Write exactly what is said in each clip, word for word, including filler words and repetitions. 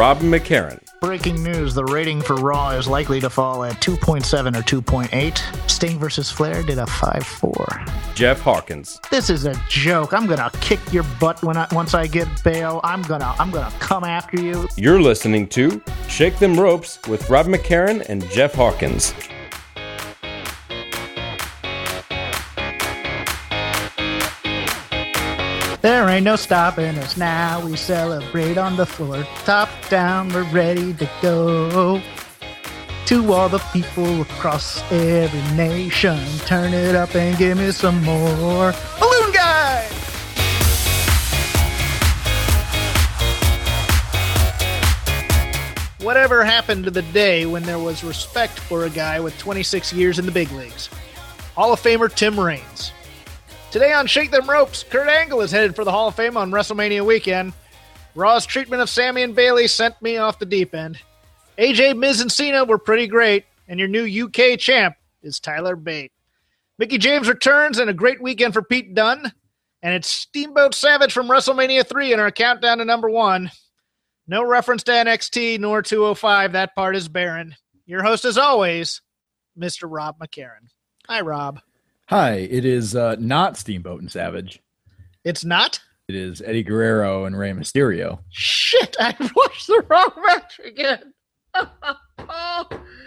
Rob McCarran. Breaking news, the rating for Raw is likely to fall at two point seven or two point eight. Sting versus Flair did a five four. Jeff Hawkins. This is a joke. I'm gonna kick your butt when I, once I get bail. I'm gonna I'm gonna come after you. You're listening to Shake Them Ropes with Rob McCarran and Jeff Hawkins. There ain't no stopping us now. We celebrate on the floor. Top down, we're ready to go. To all the people across every nation, turn it up and give me some more. Balloon Guy! Whatever happened to the day when there was respect for a guy with twenty-six years in the big leagues? Hall of Famer Tim Raines. Today on Shake Them Ropes, Kurt Angle is headed for the Hall of Fame on WrestleMania weekend. Raw's treatment of Sammy and Bayley sent me off the deep end. A J, Miz, and Cena were pretty great, and your new U K champ is Tyler Bate. Mickie James returns, and a great weekend for Pete Dunne. And it's Steamboat Savage from WrestleMania three in our countdown to number one. No reference to N X T nor two oh five. That part is barren. Your host, as always, Mister Rob McCarran. Hi, Rob. Hi, it is uh, not Steamboat and Savage. It's not? It is Eddie Guerrero and Rey Mysterio. Shit, I watched the wrong match again. oh,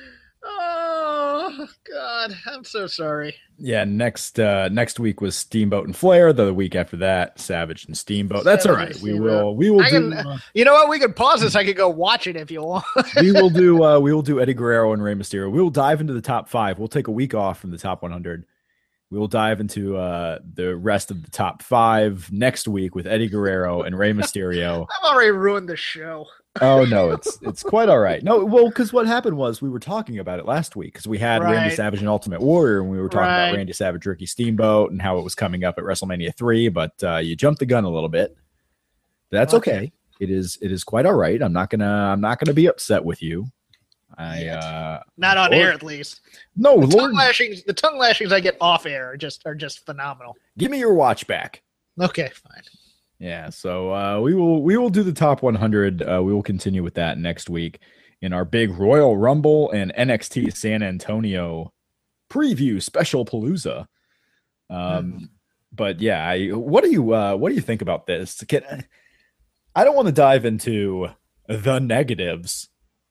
oh, God, I'm so sorry. Yeah, next uh, next week was Steamboat and Flair. The week after that, Savage and Steamboat. That's Savage all right. We Steamboat. will. We will I do. Can, uh, you know what? We can pause this. I could go watch it if you want. we will do. Uh, we will do Eddie Guerrero and Rey Mysterio. We will dive into the top five. We'll take a week off from the top one hundred. We will dive into uh, the rest of the top five next week with Eddie Guerrero and Rey Mysterio. I've already ruined the show. Oh no, it's it's quite all right. No, well, because what happened was we were talking about it last week because we had Right. Randy Savage and Ultimate Warrior, and we were talking Right. about Randy Savage, Ricky Steamboat, and how it was coming up at WrestleMania three. But uh, you jumped the gun a little bit. That's okay. Okay. It is it is quite all right. I'm not gonna I'm not gonna be upset with you. I Yet. uh, Not on Lord- air, at least. no The Lord, tongue lashings, the tongue lashings I get off air are just are just phenomenal. give me your watch back. Okay, fine. Yeah, so uh, we will we will do the top one hundred. Uh, we will continue with that next week in our big Royal Rumble and N X T San Antonio preview special palooza. Um, Hmm. But yeah, I, what do you uh, what do you think about this? Can, I don't want to dive into the negatives,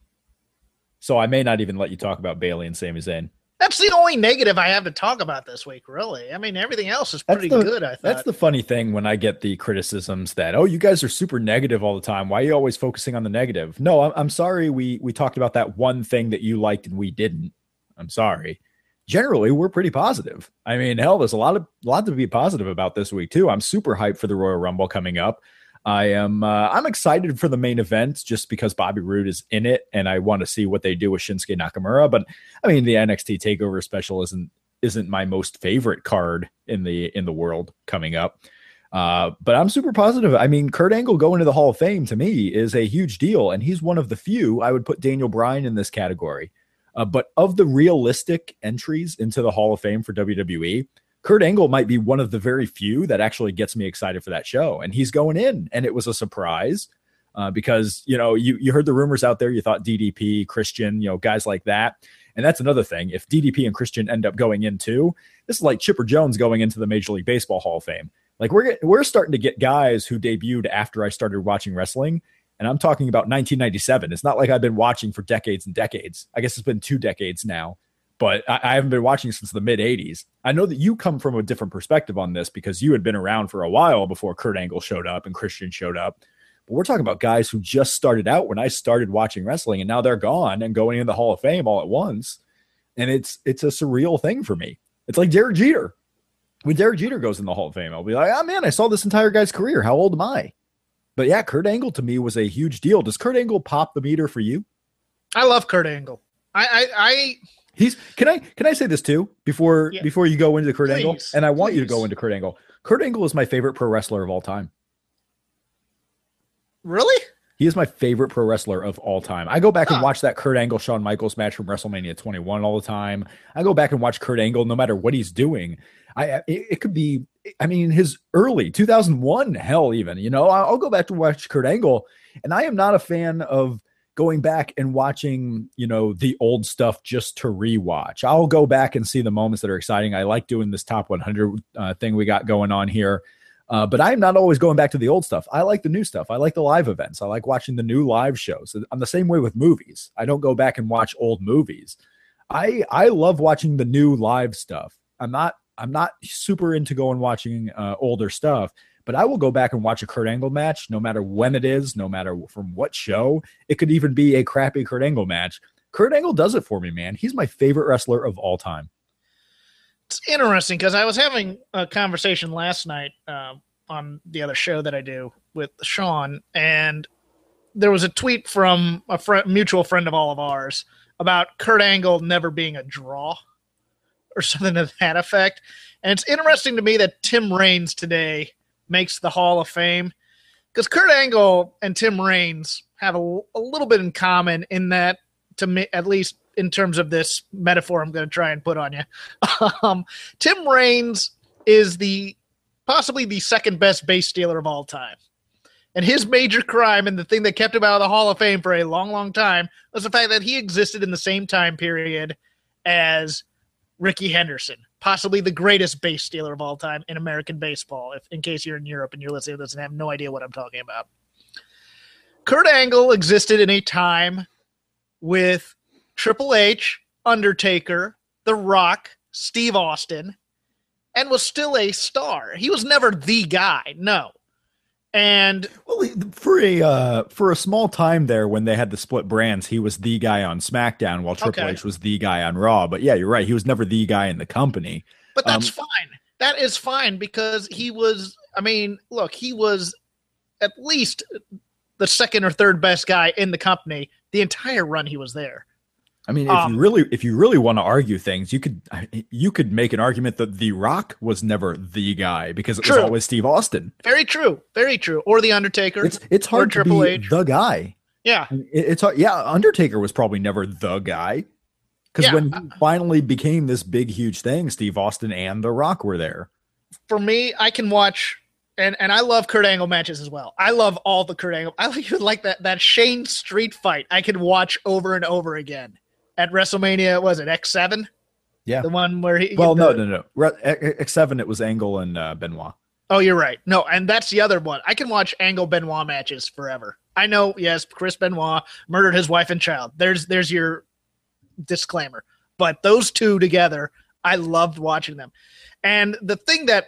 so I may not even let you talk about Bayley and Sami Zayn. That's the only negative I have to talk about this week, really. I mean, everything else is That's pretty the- good, I thought. That's the funny thing when I get the criticisms that, oh, you guys are super negative all the time. Why are you always focusing on the negative? No, I'm, I'm sorry. We, we talked about that one thing that you liked and we didn't. I'm sorry. Generally, we're pretty positive. I mean, hell, there's a lot of, a lot to be positive about this week too. I'm super hyped for the Royal Rumble coming up. I am, uh, I'm excited for the main event just because Bobby Roode is in it and I want to see what they do with Shinsuke Nakamura. But I mean, the N X T Takeover special isn't, isn't my most favorite card in the, in the world coming up. Uh, but I'm super positive. I mean, Kurt Angle going to the Hall of Fame to me is a huge deal. And he's one of the few. I would put Daniel Bryan in this category. Uh, but of the realistic entries into the Hall of Fame for W W E, Kurt Angle might be one of the very few that actually gets me excited for that show. And he's going in, and it was a surprise uh, because, you know, you, you heard the rumors out there. You thought D D P, Christian, you know, guys like that. And that's another thing. If D D P and Christian end up going in too, this is like Chipper Jones going into the Major League Baseball Hall of Fame. Like we're, get, we're starting to get guys who debuted after I started watching wrestling. And I'm talking about nineteen ninety-seven. It's not like I've been watching for decades and decades. I guess it's been two decades now. But I, I haven't been watching since the mid eighties. I know that you come from a different perspective on this because you had been around for a while before Kurt Angle showed up and Christian showed up. But we're talking about guys who just started out when I started watching wrestling, and now they're gone and going in the Hall of Fame all at once. And it's it's a surreal thing for me. It's like Derek Jeter. When Derek Jeter goes in the Hall of Fame, I'll be like, oh, man, I saw this entire guy's career. How old am I? But yeah, Kurt Angle to me was a huge deal. Does Kurt Angle pop the meter for you? I love Kurt Angle. I, I, I He's can I can I say this too before Yeah. before you go into Kurt Please, Angle? And I want you to please. go into Kurt Angle. Kurt Angle is my favorite pro wrestler of all time. really? He is my favorite pro wrestler of all time. I go back Huh. and watch that Kurt Angle Shawn Michaels match from WrestleMania twenty-one all the time. I go back and watch Kurt Angle no matter what he's doing. I it, it could be, I mean, his early two thousand one, hell, even, you know, I'll go back to watch Kurt Angle, and I am not a fan of going back and watching, you know, the old stuff just to rewatch. I'll go back and see the moments that are exciting. I like doing this top one hundred uh, thing we got going on here. Uh, but I'm not always going back to the old stuff. I like the new stuff. I like the live events. I like watching the new live shows. I'm the same way with movies. I don't go back and watch old movies. I I love watching the new live stuff. I'm not I'm not super into going watching uh, older stuff, but I will go back and watch a Kurt Angle match, no matter when it is, no matter from what show. It could even be a crappy Kurt Angle match. Kurt Angle does it for me, man. He's my favorite wrestler of all time. It's interesting because I was having a conversation last night uh, on the other show that I do with Sean, and there was a tweet from a friend, mutual friend of all of ours about Kurt Angle never being a draw or something to that effect. And it's interesting to me that Tim Raines today makes the Hall of Fame because Kurt Angle and Tim Raines have a, a little bit in common in that, to me, at least in terms of this metaphor I'm going to try and put on you. Um, Tim Raines is the possibly the second best base stealer of all time. And his major crime and the thing that kept him out of the Hall of Fame for a long, long time was the fact that he existed in the same time period as Rickey Henderson, possibly the greatest base stealer of all time in American baseball, if in case you're in Europe and you're listening to this and have no idea what I'm talking about. Kurt Angle existed in a time with Triple H, Undertaker, The Rock, Steve Austin, and was still a star. He was never the guy, no. And well, for a uh, for a small time there when they had the split brands, he was the guy on SmackDown while Triple okay. H was the guy on Raw. But yeah, you're right. He was never the guy in the company. But that's um, fine. That is fine because he was, I mean, look, he was at least the second or third best guy in the company the entire run he was there. I mean, if um, you really, if you really want to argue things, you could, you could make an argument that The Rock was never the guy because it true. was always Steve Austin. Very true, very true. Or The Undertaker. It's it's hard to Triple be H. the guy. Yeah, it, it's hard. Yeah, Undertaker was probably never the guy because yeah. when he finally became this big, huge thing, Steve Austin and The Rock were there. For me, I can watch. And and I love Kurt Angle matches as well. I love all the Kurt Angle. I like like that that Shane Street fight. I could watch over and over again. At WrestleMania, was it X seven? Yeah. The one where he... Well, the, no, no, no. X seven, it was Angle and uh, Benoit. Oh, you're right. No, and that's the other one. I can watch Angle Benoit matches forever. I know, yes, Chris Benoit murdered his wife and child. There's there's your disclaimer. But those two together, I loved watching them. And the thing that...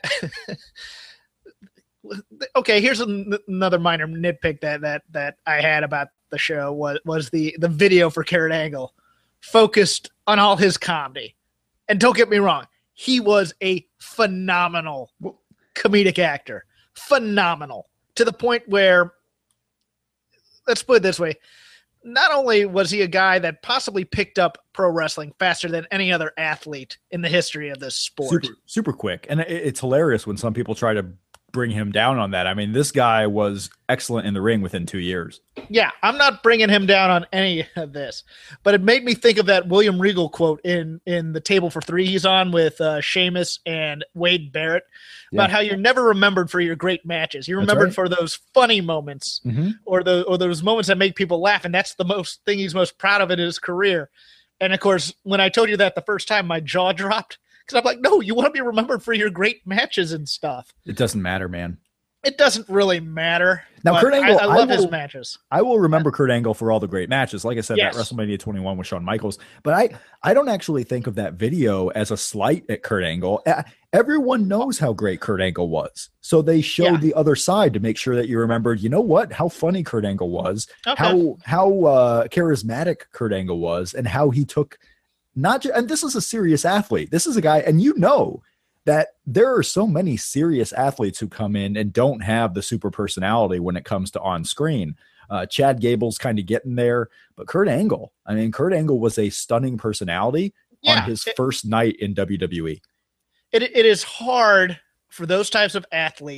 okay, here's an, another minor nitpick that, that, that I had about the show was, was the, the video for Kurt Angle. Focused on all his comedy. And don't get me wrong, he was a phenomenal comedic actor. Phenomenal. To the point where, let's put it this way, not only was he a guy that possibly picked up pro wrestling faster than any other athlete in the history of this sport. Super, super quick. And it's hilarious when some people try to bring him down on that. I mean, this guy was excellent in the ring within two years. Yeah, I'm not bringing him down on any of this, but it made me think of that William Regal quote in, in the Table for Three he's on with uh, Sheamus and Wade Barrett about yeah. how you're never remembered for your great matches. You're remembered right. for those funny moments mm-hmm. or the or those moments that make people laugh, and that's the most thing he's most proud of in his career. And, of course, when I told you that the first time, my jaw dropped. Because I'm like, no, you want to be remembered for your great matches and stuff. It doesn't matter, man. It doesn't really matter. Now, Kurt Angle, I, I love I will, his matches. I will remember Kurt Angle for all the great matches. Like I said, yes. that WrestleMania twenty-one with Shawn Michaels. But I, I don't actually think of that video as a slight at Kurt Angle. Everyone knows how great Kurt Angle was. So they showed yeah. the other side to make sure that you remembered, you know what, how funny Kurt Angle was, okay. how, how uh, charismatic Kurt Angle was, and how he took – Not just, and this is a serious athlete. This is a guy, and you know that there are so many serious athletes who come in and don't have the super personality when it comes to on screen. Uh, Chad Gable's kind of getting there, but Kurt Angle, I mean, Kurt Angle was a stunning personality yeah, on his it, first night in W W E. It it is hard for those types of athletes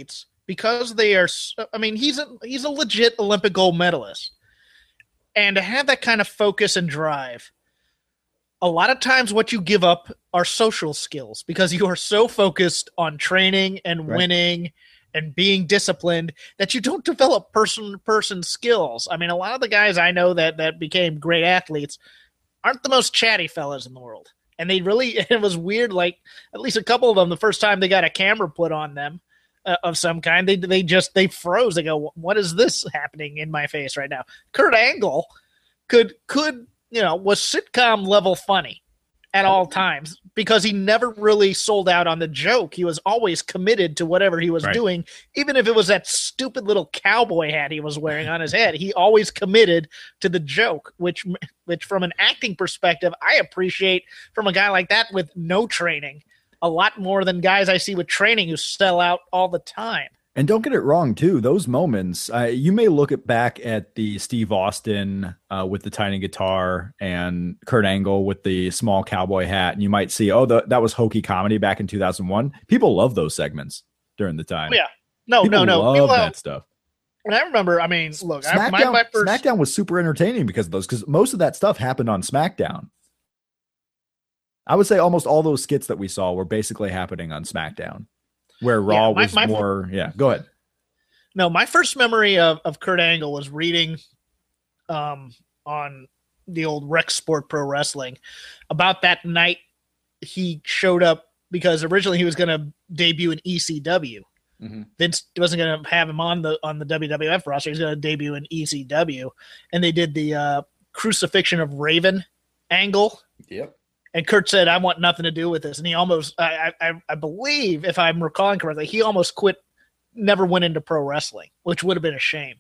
because they are, I mean, he's a, he's a legit Olympic gold medalist. And to have that kind of focus and drive, a lot of times what you give up are social skills because you are so focused on training and right. winning and being disciplined that you don't develop person-to-person skills. I mean, a lot of the guys I know that, that became great athletes aren't the most chatty fellas in the world. And they really, it was weird, like at least a couple of them, the first time they got a camera put on them uh, of some kind, they they just, they froze. They go, what is this happening in my face right now? Kurt Angle could, could, you know, was sitcom level funny at all times because he never really sold out on the joke. He was always committed to whatever he was right. doing, even if it was that stupid little cowboy hat he was wearing on his head. He always committed to the joke, which, which from an acting perspective, I appreciate from a guy like that with no training a lot more than guys I see with training who sell out all the time. And don't get it wrong, too. Those moments, uh, you may look at back at the Steve Austin uh, with the tiny guitar and Kurt Angle with the small cowboy hat, and you might see, oh, the, that was hokey comedy back in two thousand one. People love those segments during the time. Oh, yeah. No, People no, no. love People that have, stuff. And I remember, I mean, look, SmackDown, I, my, my first... SmackDown was super entertaining because of those, because most of that stuff happened on SmackDown. I would say almost all those skits that we saw were basically happening on SmackDown. Where Raw yeah, my, was my, more, yeah, go ahead. No, my first memory of, of Kurt Angle was reading um, on the old Rec Sport Pro Wrestling about that night he showed up because originally he was going to debut in E C W. Mm-hmm. Vince wasn't going to have him on the on the W W F roster. He was going to debut in E C W, and they did the uh, crucifixion of Raven angle. Yep. And Kurt said, I want nothing to do with this. And he almost, I, I, I believe, if I'm recalling correctly, he almost quit, never went into pro wrestling, which would have been a shame.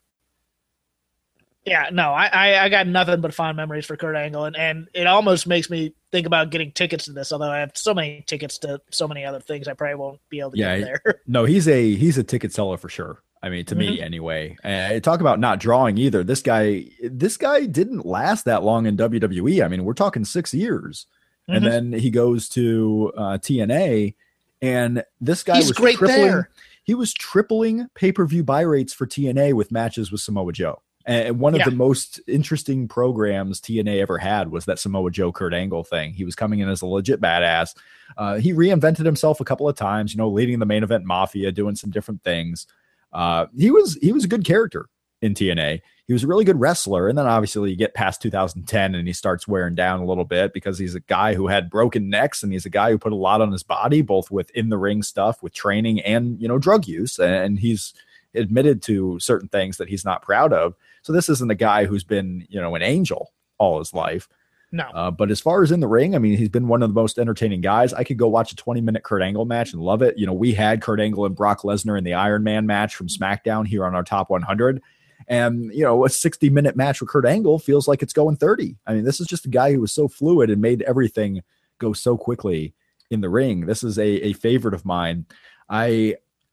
Yeah, no, I, I, I got nothing but fond memories for Kurt Angle. And, and it almost makes me think about getting tickets to this, although I have so many tickets to so many other things, I probably won't be able to yeah, get there. No, he's a he's a ticket seller for sure. I mean, to mm-hmm. me anyway. Uh, talk about not drawing either. This guy, this guy didn't last that long in W W E. I mean, we're talking six years. And mm-hmm. then he goes to uh, T N A, and this guy He's was great tripling. There. He was tripling pay-per-view buy rates for T N A with matches with Samoa Joe. And one of yeah. the most interesting programs T N A ever had was that Samoa Joe Kurt Angle thing. He was coming in as a legit badass. Uh, he reinvented himself a couple of times, you know, leading the main event Mafia, doing some different things. Uh, he was he was a good character in T N A. He was a really good wrestler. And then obviously you get past two thousand ten and he starts wearing down a little bit because he's a guy who had broken necks and he's a guy who put a lot on his body, both with in the ring stuff, with training and, you know, drug use. And he's admitted to certain things that he's not proud of. So this isn't a guy who's been, you know, an angel all his life. No. Uh, but as far as in the ring, I mean, he's been one of the most entertaining guys. I could go watch a twenty minute Kurt Angle match and love it. You know, we had Kurt Angle and Brock Lesnar in the Iron Man match from SmackDown here on our top one hundred. And, you know, a sixty minute match with Kurt Angle feels like it's going thirty. I mean, this is just a guy who was so fluid and made everything go so quickly in the ring. This is a, a favorite of mine. I,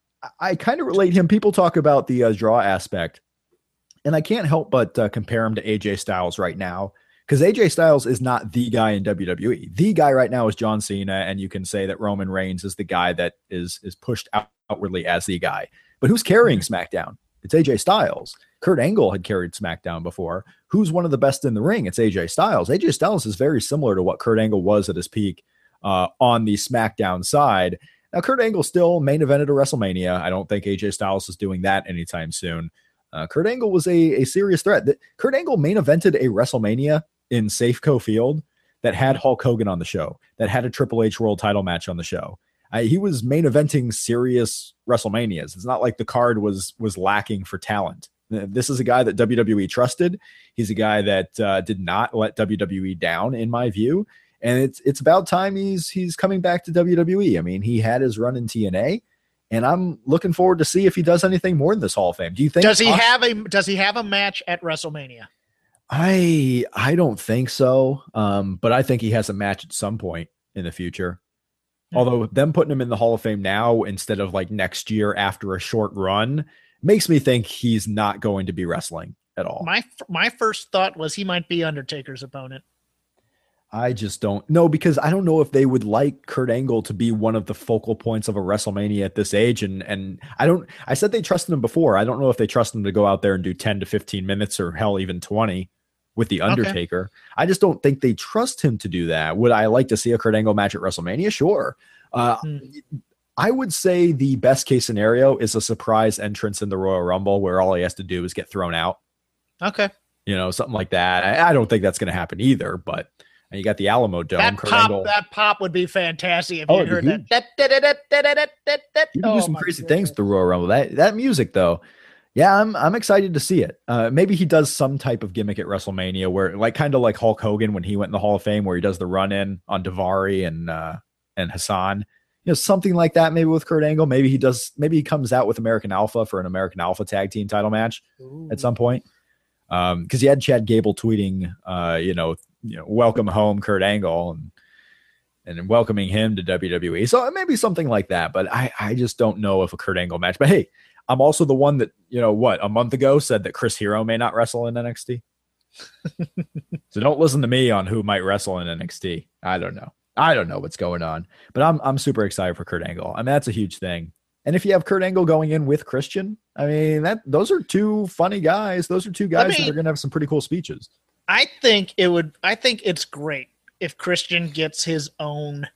I kind of relate him. People talk about the uh, draw aspect, and I can't help but uh, compare him to A J Styles right now, because A J Styles is not the guy in W W E. The guy right now is John Cena, and you can say that Roman Reigns is the guy that is, is pushed out, outwardly as the guy. But who's carrying SmackDown? It's A J Styles. Kurt Angle had carried SmackDown before. Who's one of the best in the ring? It's A J Styles. A J Styles is very similar to what Kurt Angle was at his peak uh, on the SmackDown side. Now, Kurt Angle still main evented a WrestleMania. I don't think A J Styles is doing that anytime soon. Uh, Kurt Angle was a, a serious threat. The, Kurt Angle main evented a WrestleMania in Safeco Field that had Hulk Hogan on the show, that had a Triple H World Title match on the show. Uh, he was main eventing serious WrestleManias. It's not like the card was was lacking for talent. This is a guy that W W E trusted. He's a guy that uh, did not let W W E down, in my view. And it's it's about time he's he's coming back to W W E. I mean, he had his run in T N A, and I'm looking forward to see if he does anything more in this Hall of Fame. Do you think? Does he have a Does he have a match at WrestleMania? I I don't think so. Um, but I think he has a match at some point in the future. Hmm. Although them putting him in the Hall of Fame now instead of like next year after a short run makes me think he's not going to be wrestling at all. My my first thought was he might be Undertaker's opponent. I just don't know, because I don't know if they would like Kurt Angle to be one of the focal points of a WrestleMania at this age. And and I don't, I said they trusted him before. I don't know if they trust him to go out there and do ten to fifteen minutes or hell, even twenty with The Undertaker. Okay. I just don't think they trust him to do that. Would I like to see a Kurt Angle match at WrestleMania? Sure. Uh, hmm. I would say the best case scenario is a surprise entrance in the Royal Rumble where all he has to do is get thrown out. Okay. You know, something like that. I, I don't think that's going to happen either, but you got the Alamo Dome. That Kurt pop, Angle. that pop would be fantastic if oh, you heard huge. that. that, that, that, that, that, that, that. You can oh, do some crazy goodness. things to the Royal Rumble. That that music, though, yeah, I'm I'm excited to see it. Uh, maybe he does some type of gimmick at WrestleMania where, like, kind of like Hulk Hogan when he went in the Hall of Fame, where he does the run in on Daivari and uh, and Hassan. You know, something like that. Maybe with Kurt Angle. Maybe he does. Maybe he comes out with American Alpha for an American Alpha tag team title match Ooh. at some point. Um, because you had Chad Gable tweeting, uh, you know, you know, welcome home Kurt Angle, and and welcoming him to W W E. So maybe something like that. But I I just don't know if a Kurt Angle match. But hey, I'm also the one that, you know, what, a month ago said that Chris Hero may not wrestle in N X T. So don't listen to me on who might wrestle in N X T. I don't know. I don't know what's going on. But I'm I'm super excited for Kurt Angle. I mean, that's a huge thing. And if you have Kurt Angle going in with Christian, I mean, that those are two funny guys. Those are two guys I mean, that are going to have some pretty cool speeches. I think it would. I think it's great if Christian gets his own.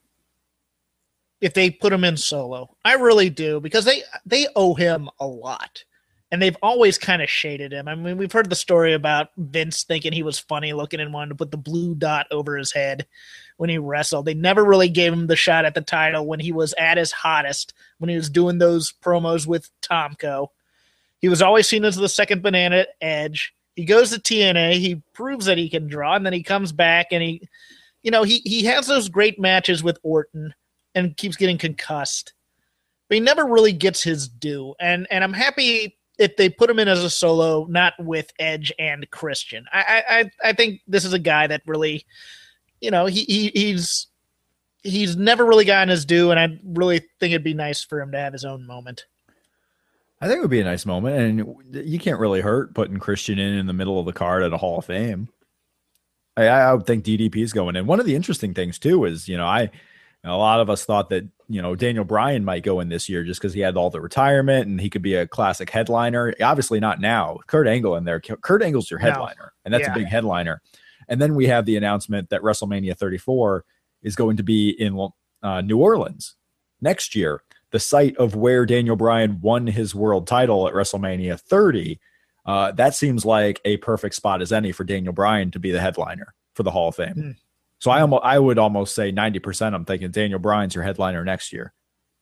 If they put him in solo, I really do, because they they owe him a lot, and they've always kind of shaded him. I mean, we've heard the story about Vince thinking he was funny looking and wanted to put the blue dot over his head when he wrestled. They never really gave him the shot at the title when he was at his hottest, when he was doing those promos with Tomko. He was always seen as the second banana Edge. He goes to T N A. He proves that he can draw, and then he comes back, and he, you know, he he has those great matches with Orton and keeps getting concussed. But he never really gets his due. And and I'm happy if they put him in as a solo, not with Edge and Christian. I I I think this is a guy that really, you know, he, he he's he's never really gotten his due, and I really think it'd be nice for him to have his own moment. I think it would be a nice moment, and you can't really hurt putting Christian in in the middle of the card at a Hall of Fame. I, I would think D D P is going in. One of the interesting things too is, you know, I a lot of us thought that, you know, Daniel Bryan might go in this year just because he had all the retirement and he could be a classic headliner. Obviously not now. Kurt Angle in there. Kurt Angle's your headliner, no. and that's yeah. a big headliner. And then we have the announcement that WrestleMania thirty-four is going to be in uh, New Orleans next year, the site of where Daniel Bryan won his world title at WrestleMania thirty. Uh, that seems like a perfect spot as any for Daniel Bryan to be the headliner for the Hall of Fame. Mm. So I, almost, I would almost say ninety percent I'm thinking Daniel Bryan's your headliner next year.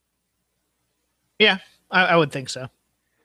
Yeah, I, I would think so.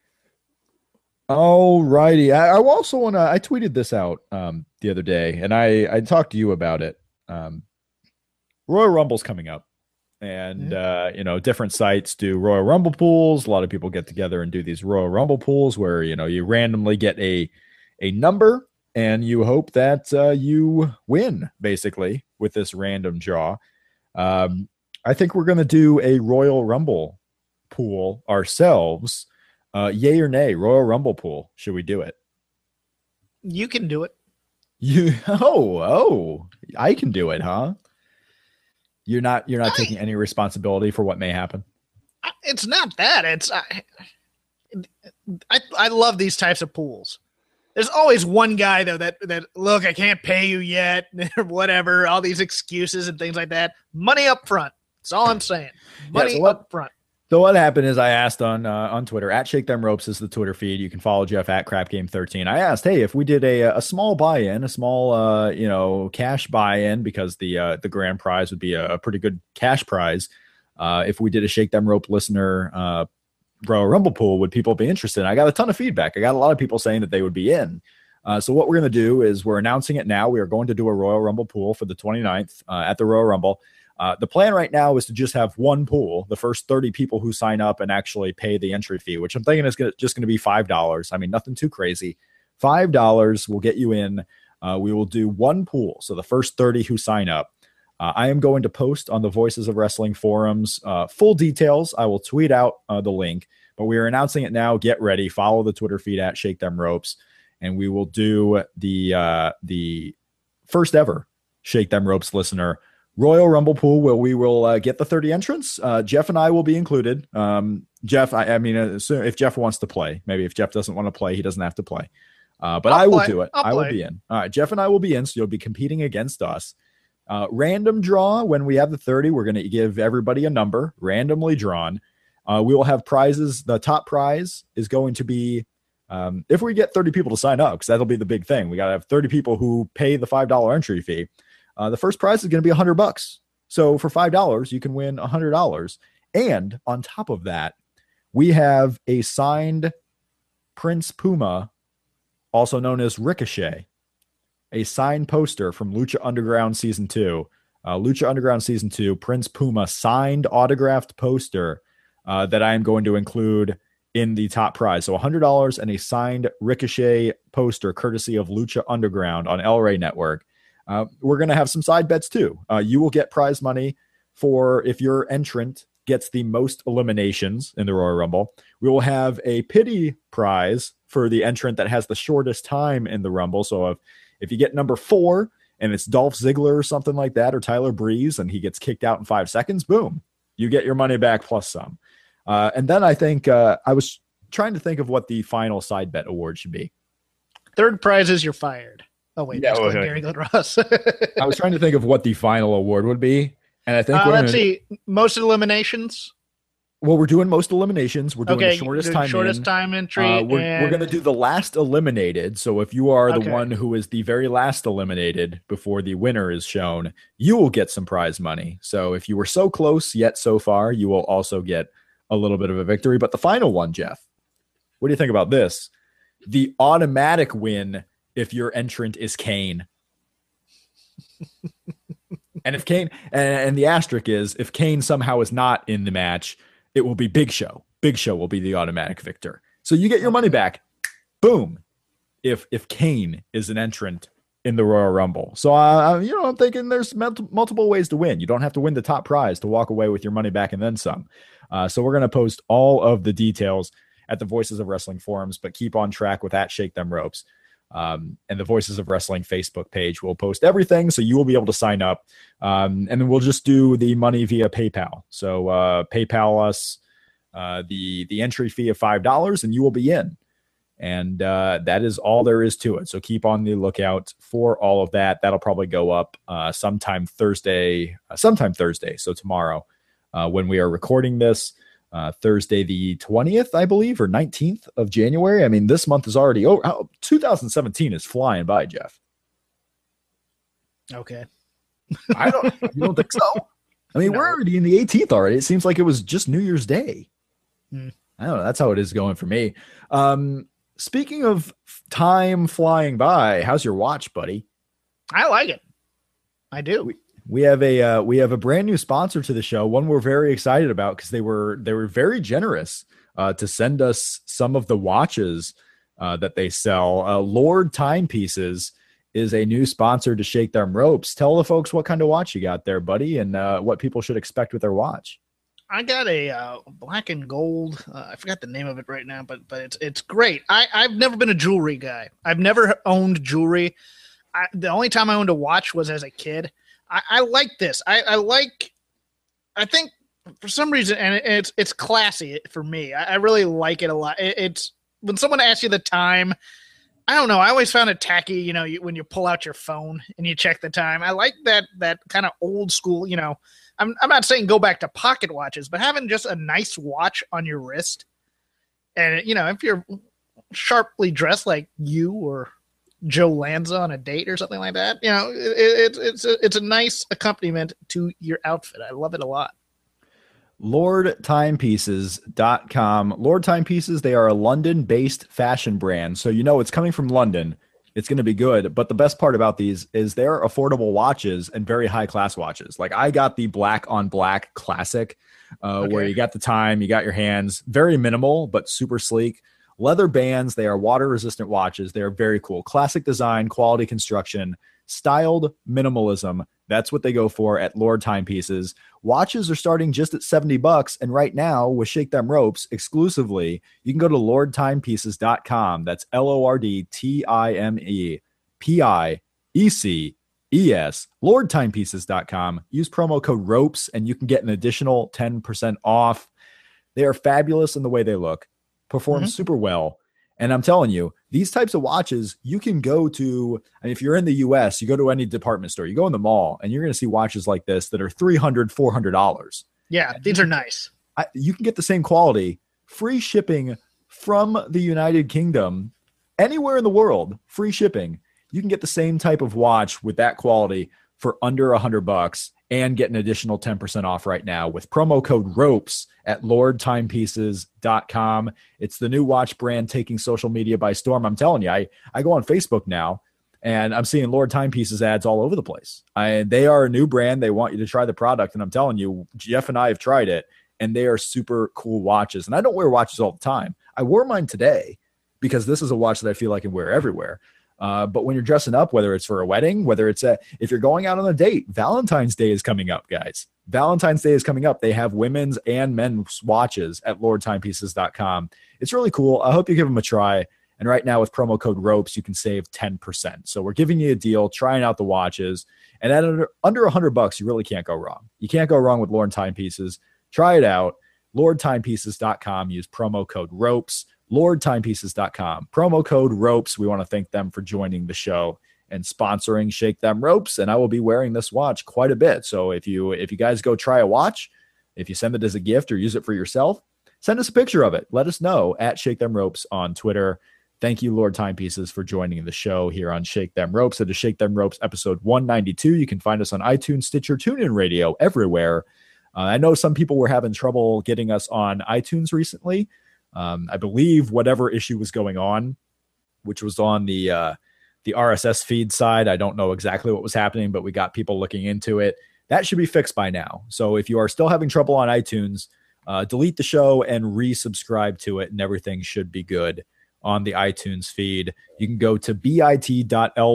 All righty. I, I also want to, I tweeted this out um, the other day, and I, I talked to you about it. Um, Royal Rumble's coming up. And, mm-hmm. uh, you know, different sites do Royal Rumble pools. A lot of people get together and do these Royal Rumble pools where, you know, you randomly get a a number and you hope that uh, you win, basically, with this random draw. Um, I think we're going to do a Royal Rumble pool ourselves. Uh, yay or nay, Royal Rumble pool. Should we do it? You can do it. You Oh, oh, I can do it, huh? You're not you're not I, taking any responsibility for what may happen. It's not that. It's I, I I love these types of pools. There's always one guy though that that look, I can't pay you yet, or whatever, all these excuses and things like that. Money up front. That's all I'm saying. Money yeah, so what, up front. So what happened is I asked on uh, on Twitter, at Shake Them Ropes is the Twitter feed. You can follow Jeff at Crap Game thirteen. I asked, hey, if we did a a small buy-in, a small uh, you know, cash buy-in, because the uh, the grand prize would be a, a pretty good cash prize. Uh, if we did a Shake Them Rope listener uh, Royal Rumble pool, would people be interested? And I got a ton of feedback. I got a lot of people saying that they would be in. Uh, so what we're going to do is we're announcing it now. We are going to do a Royal Rumble pool for the twenty-ninth uh, at the Royal Rumble. Uh, the plan right now is to just have one pool, the first thirty people who sign up and actually pay the entry fee, which I'm thinking is gonna, just going to be five dollars. I mean, nothing too crazy. five dollars will get you in. Uh, we will do one pool. So the first thirty who sign up. Uh, I am going to post on the Voices of Wrestling forums uh, full details. I will tweet out uh, the link, but we are announcing it now. Get ready. Follow the Twitter feed at Shake Them Ropes, and we will do the uh, the first ever Shake Them Ropes listener Royal Rumble pool where we will uh, get the thirty entrants. Uh, Jeff and I will be included. Um, Jeff, I, I mean, uh, so if Jeff wants to play, maybe if Jeff doesn't want to play, he doesn't have to play. Uh, but I'll I will play. do it. I'll I will play. be in. All right, Jeff and I will be in, so you'll be competing against us. Uh, random draw when we have the thirty. We're going to give everybody a number randomly drawn. Uh, we will have prizes. The top prize is going to be um, if we get thirty people to sign up, because that'll be the big thing. We got to have thirty people who pay the five dollars entry fee. Uh, the first prize is going to be one hundred bucks. So for five dollars, you can win one hundred dollars. And on top of that, we have a signed Prince Puma, also known as Ricochet, a signed poster from Lucha Underground Season two. Uh, Lucha Underground Season two, Prince Puma signed autographed poster uh, that I am going to include in the top prize. So one hundred dollars and a signed Ricochet poster courtesy of Lucha Underground on El Rey Network. Uh, we're going to have some side bets too. Uh, you will get prize money for if your entrant gets the most eliminations in the Royal Rumble. We will have a pity prize for the entrant that has the shortest time in the Rumble. So if, if you get number four and it's Dolph Ziggler or something like that, or Tyler Breeze, and he gets kicked out in five seconds, boom, you get your money back plus some. Uh, and then I think uh, I was trying to think of what the final side bet award should be. Third prize is you're fired. Oh, wait. Yeah, That's well, Glenn okay. Gary Glenn Ross. I was trying to think of what the final award would be. And I think uh, we're let's gonna, see. Most eliminations. well, we're doing most eliminations. We're doing Okay. the shortest the time Shortest in. time entry. Uh, we're and we're going to do the last eliminated. So if you are the Okay. one who is the very last eliminated before the winner is shown, you will get some prize money. So if you were so close yet so far, you will also get a little bit of a victory. But the final one, Jeff, what do you think about this? The automatic win if your entrant is Kane. And if Kane, and, and the asterisk is, if Kane somehow is not in the match, it will be Big Show. Big Show will be the automatic victor. So you get your money back. Boom. If if Kane is an entrant in the Royal Rumble. So, uh, you know, I'm thinking there's mul- multiple ways to win. You don't have to win the top prize to walk away with your money back and then some. Uh, so we're going to post all of the details at the Voices of Wrestling forums, but keep on track with that Shake Them Ropes. Um, and the Voices of Wrestling Facebook page will post everything, so you will be able to sign up. Um, and then we'll just do the money via PayPal. So uh, PayPal us uh, the the entry fee of five dollars, and you will be in. And uh, that is all there is to it. So keep on the lookout for all of that. That'll probably go up uh, sometime Thursday, uh, sometime Thursday. So tomorrow, uh, when we are recording this. Uh, Thursday the twentieth, I believe, or nineteenth of January. I mean, this month is already over. Oh, two thousand seventeen is flying by, Jeff. Okay. I don't. You don't think so? I mean, No. we're already in the eighteenth already. It seems like it was just New Year's Day. Hmm. I don't know. That's how it is going for me. Um, speaking of time flying by, how's your watch, buddy? I like it. I do. We, We have a uh, we have a brand new sponsor to the show, one we're very excited about because they were they were very generous uh, to send us some of the watches uh, that they sell. Uh, Lord Timepieces is a new sponsor to Shake Them Ropes. Tell the folks what kind of watch you got there, buddy, and uh, what people should expect with their watch. I got a uh, black and gold. Uh, I forgot the name of it right now, but but it's it's great. I I've never been a jewelry guy. I've never owned jewelry. I, the only time I owned a watch was as a kid. I, I like this. I, I like. I think for some reason, and it, it's it's classy for me. I, I really like it a lot. It, it's when someone asks you the time. I don't know. I always found it tacky. You know, you, when you pull out your phone and you check the time. I like that that kind of old school. You know, I'm I'm not saying go back to pocket watches, but having just a nice watch on your wrist, and you know, if you're sharply dressed like you or Joe Lanza on a date or something like that, you know, it, it, it's a, it's a nice accompaniment to your outfit. I love it a lot. Lord Timepieces dot com. Lord Timepieces, they are a London-based fashion brand. So you know it's coming from London. It's going to be good. But the best part about these is they're affordable watches and very high-class watches. Like I got the black on black classic uh, Okay. where you got the time, you got your hands. Very minimal, but super sleek. Leather bands. They are water-resistant watches. They are very cool. Classic design, quality construction, styled minimalism. That's what they go for at Lord Timepieces. Watches are starting just at seventy bucks. And right now with Shake Them Ropes exclusively, you can go to Lord Timepieces dot com. That's L O R D T I M E P I E C E S, lord timepieces dot com. Use promo code ROPES and you can get an additional ten percent off. They are fabulous in the way they look, perform mm-hmm. super well. And I'm telling you, these types of watches, you can go to, I mean, if you're in the U S, you go to any department store, you go in the mall, and you're going to see watches like this that are three hundred dollars, four hundred dollars. Yeah, these are nice. I, you can get the same quality, free shipping from the United Kingdom, anywhere in the world, free shipping. You can get the same type of watch with that quality for under a hundred bucks and get an additional ten percent off right now with promo code ROPES at lord timepieces dot com. It's the new watch brand taking social media by storm. I'm telling you, I, I go on Facebook now and I'm seeing Lord Timepieces ads all over the place. I, they are a new brand. They want you to try the product. And I'm telling you, Jeff and I have tried it and they are super cool watches. And I don't wear watches all the time. I wore mine today because this is a watch that I feel like I can wear everywhere. Uh, but when you're dressing up, whether it's for a wedding, whether it's a, if you're going out on a date, Valentine's Day is coming up, guys. Valentine's Day is coming up. They have women's and men's watches at lord timepieces dot com. It's really cool. I hope you give them a try. And right now with promo code ROPES, you can save ten percent. So we're giving you a deal, trying out the watches. And at under, under one hundred bucks, you really can't go wrong. You can't go wrong with Lord Timepieces. Try it out. lord timepieces dot com. Use promo code ROPES. lord timepieces dot com. Promo code ROPES. We want to thank them for joining the show and sponsoring Shake Them Ropes. And I will be wearing this watch quite a bit. So if you if you guys go try a watch, if you send it as a gift or use it for yourself, send us a picture of it. Let us know at Shake Them Ropes on Twitter. Thank you, Lord Timepieces, for joining the show here on Shake Them Ropes. It is Shake Them Ropes episode one ninety-two. You can find us on iTunes, Stitcher, TuneIn Radio, everywhere. Uh, I know some people were having trouble getting us on iTunes recently. Um, I believe whatever issue was going on, which was on the uh, the R S S feed side. I don't know exactly what was happening, but we got people looking into it. That should be fixed by now. So if you are still having trouble on iTunes, uh, delete the show and resubscribe to it, and everything should be good on the iTunes feed. You can go to bit.ly